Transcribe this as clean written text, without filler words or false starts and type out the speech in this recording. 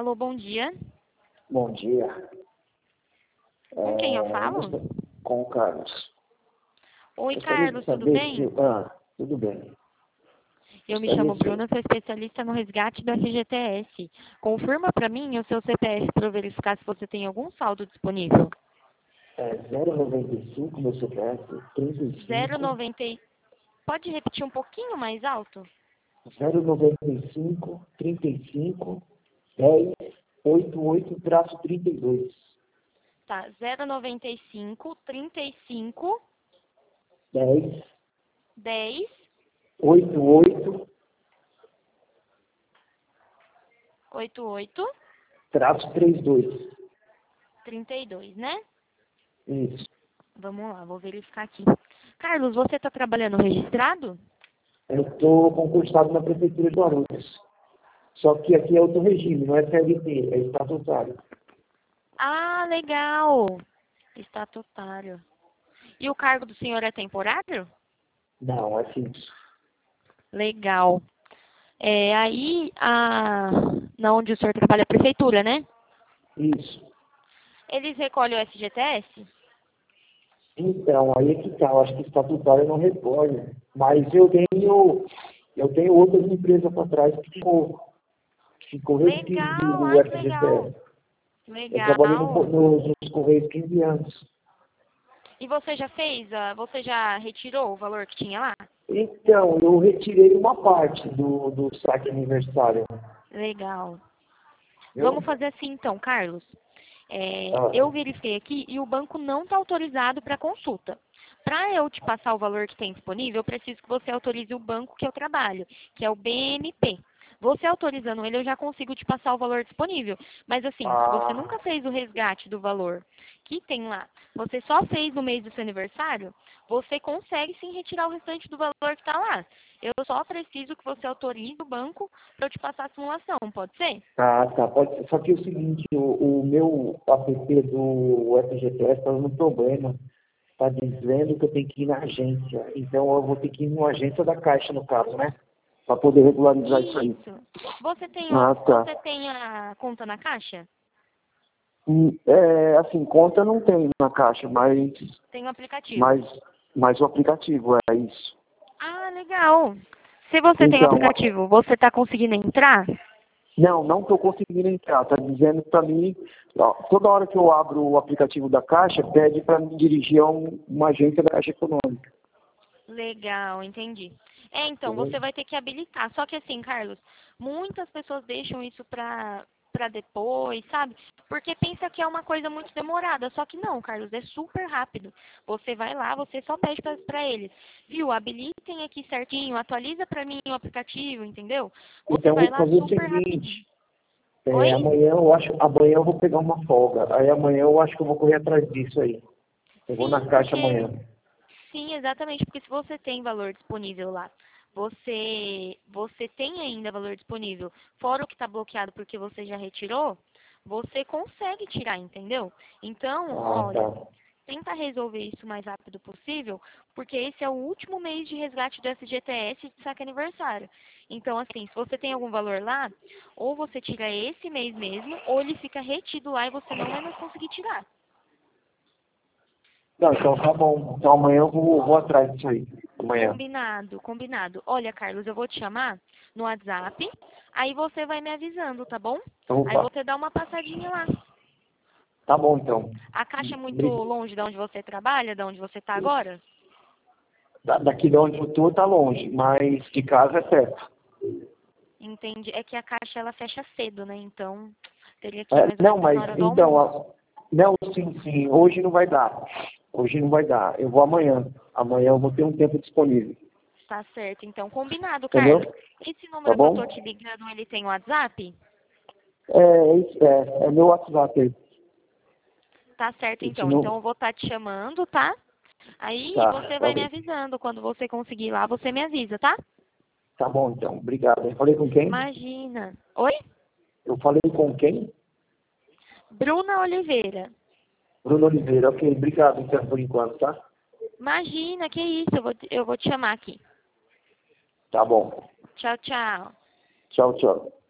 Alô, bom dia. Bom dia. Com quem eu falo? Com o Carlos. Oi, Gostaria de Carlos, tudo saber bem? tudo bem. Eu me Gostaria chamo de Bruna, sou especialista no resgate do FGTS. Confirma para mim o seu CPF para eu verificar se você tem algum saldo disponível. É 095, meu CPF, 35, 090. Pode repetir um pouquinho mais alto? 095, 35, 10, 88-32. Tá, 095 35 10, 10 88, 88 32. 32, né? Isso. Vamos lá, vou verificar aqui. Carlos, você está trabalhando registrado? Eu estou concursado na Prefeitura de Guarulhos. Só que aqui é outro regime, não é CLT, é estatutário. Ah, legal. Estatutário. E o cargo do senhor é temporário? Não, é fixo. Legal. Aí, na onde o senhor trabalha, é a prefeitura, né? Isso. Eles recolhem o FGTS? Então, aí é que tá, eu acho que estatutário eu não recolhe. Mas eu tenho outras empresas para trás que ficou retido Legal, o ai que legal. FGTS. Eu trabalhei Legal. nos Correios 15 anos. E você já fez, você já retirou o valor que tinha lá? Então, eu retirei uma parte do saque aniversário. Legal. Vamos Viu? fazer assim então, Carlos. Ah, Eu verifiquei aqui e o banco não está autorizado para consulta. Para eu te passar o valor que tem disponível, eu preciso que você autorize o banco que eu trabalho, que é o BMP. Você autorizando ele, eu já consigo te passar o valor disponível. Mas assim, se você nunca ah, fez o resgate do valor que tem lá, você só fez no mês do seu aniversário, você consegue sim retirar o restante do valor que está lá. Eu só preciso que você autorize o banco para eu te passar a simulação, pode ser? tá, pode ser. Só que é o seguinte, o meu app do FGTS está dando problema. Está dizendo que eu tenho que ir na agência. Então eu vou ter que ir na agência da Caixa, no caso, né? Para poder regularizar isso aí. Isso. Você tem, Ah, tá. você tem a conta na Caixa? Assim, conta não tem na Caixa, mas, Tem o aplicativo. mas, mas o aplicativo é isso. Ah, legal. Se você tem o Então, aplicativo, você está conseguindo entrar? não estou conseguindo entrar. Está dizendo para mim, ó, toda hora que eu abro o aplicativo da Caixa, pede para me dirigir a uma agência da Caixa Econômica. Legal, entendi. Então, Entendeu? você vai ter que habilitar. Só que assim, Carlos, muitas pessoas deixam isso para depois, sabe? Porque pensa que é uma coisa muito demorada. Só que não, Carlos, é super rápido. Você vai lá, você só pede para eles, viu? Habilitem aqui certinho, atualiza para mim o aplicativo, entendeu? Você Então eu vai vou lá fazer o super rapidinho. seguinte. Oi? Amanhã eu vou pegar uma folga. Aí amanhã eu acho que eu vou correr atrás disso aí. Eu vou na Sim, Caixa amanhã. porque sim, exatamente, porque se você tem valor disponível lá, você tem ainda valor disponível, fora o que está bloqueado porque você já retirou, você consegue tirar, entendeu? Então, Ah, olha, tá. tenta resolver isso o mais rápido possível, porque esse é o último mês de resgate do FGTS de saque aniversário. Então, assim, se você tem algum valor lá, ou você tira esse mês mesmo, ou ele fica retido lá e você não vai mais conseguir tirar. Não, então tá bom. Então amanhã eu vou atrás disso aí. Amanhã. Combinado, combinado. Olha, Carlos, eu vou te chamar no WhatsApp, aí você vai me avisando, tá bom? Aí Opa. você dá uma passadinha lá. Tá bom, então. A caixa é muito Bri- longe de onde você trabalha, de onde você está agora? Daqui de onde eu tô tá longe, mas de casa é perto. Entendi. É que a caixa ela fecha cedo, né? Então teria que ir mais ou Não, menos mas na hora do então, almoço. não, sim, hoje não vai dar. Hoje não vai dar. Eu vou amanhã. Amanhã eu vou ter um tempo disponível. Tá certo, então combinado, Entendeu? Carlos. Esse Tá número que eu tô bom? te ligando, ele tem WhatsApp? É meu WhatsApp aí. Tá certo, Esse então. Então não. eu vou estar te chamando, tá? Aí Tá, você vai me avisando. Quando você conseguir ir lá, você me avisa, tá? tá bom então. Obrigado. Eu falei com quem? Imagina. Oi? Eu falei com quem? Bruna Oliveira. Bruno Oliveira. Ok, obrigado então por enquanto, tá? Imagina, que isso, eu vou te chamar aqui. Tá bom. Tchau, tchau. Tchau, tchau.